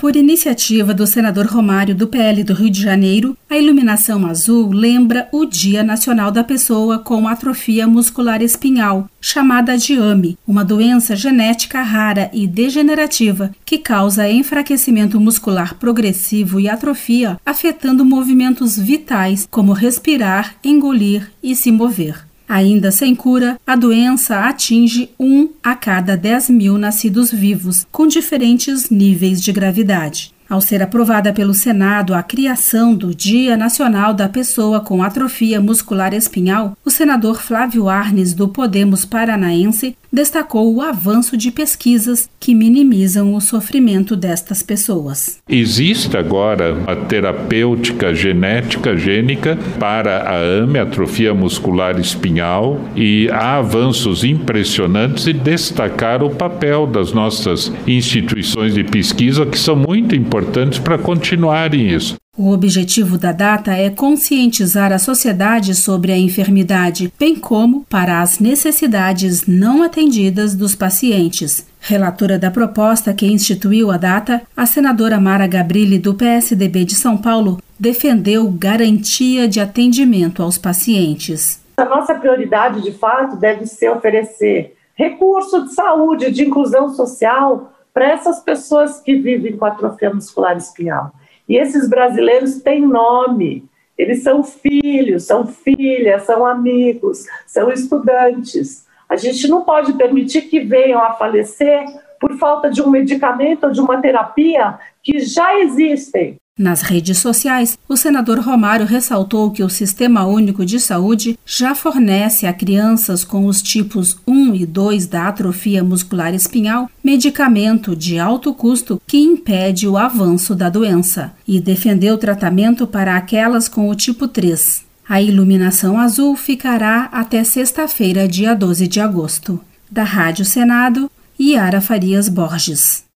Por iniciativa do senador Romário, do PL do Rio de Janeiro, a iluminação azul lembra o Dia Nacional da Pessoa com Atrofia Muscular Espinhal, chamada de AME, uma doença genética rara e degenerativa que causa enfraquecimento muscular progressivo e atrofia, afetando movimentos vitais como respirar, engolir e se mover. Ainda sem cura, a doença atinge 1 a cada 10.000 nascidos vivos, com diferentes níveis de gravidade. Ao ser aprovada pelo Senado a criação do Dia Nacional da Pessoa com Atrofia Muscular Espinhal, o senador Flávio Arnes, do Podemos Paranaense, destacou o avanço de pesquisas que minimizam o sofrimento destas pessoas. Existe agora a terapêutica genética gênica para a AME, atrofia muscular espinhal, e há avanços impressionantes e destacar o papel das nossas instituições de pesquisa, que são muito importantes para continuarem isso. O objetivo da data é conscientizar a sociedade sobre a enfermidade, bem como para as necessidades não atendidas dos pacientes. Relatora da proposta que instituiu a data, a senadora Mara Gabrilli, do PSDB de São Paulo, defendeu garantia de atendimento aos pacientes. A nossa prioridade, de fato, deve ser oferecer recurso de saúde, de inclusão social para essas pessoas que vivem com atrofia muscular espinhal. E esses brasileiros têm nome, eles são filhos, são filhas, são amigos, são estudantes. A gente não pode permitir que venham a falecer por falta de um medicamento ou de uma terapia que já existem. Nas redes sociais, o senador Romário ressaltou que o Sistema Único de Saúde já fornece a crianças com os tipos 1 e 2 da atrofia muscular espinhal medicamento de alto custo que impede o avanço da doença e defendeu tratamento para aquelas com o tipo 3. A iluminação azul ficará até sexta-feira, dia 12 de agosto. Da Rádio Senado, Yara Farias Borges.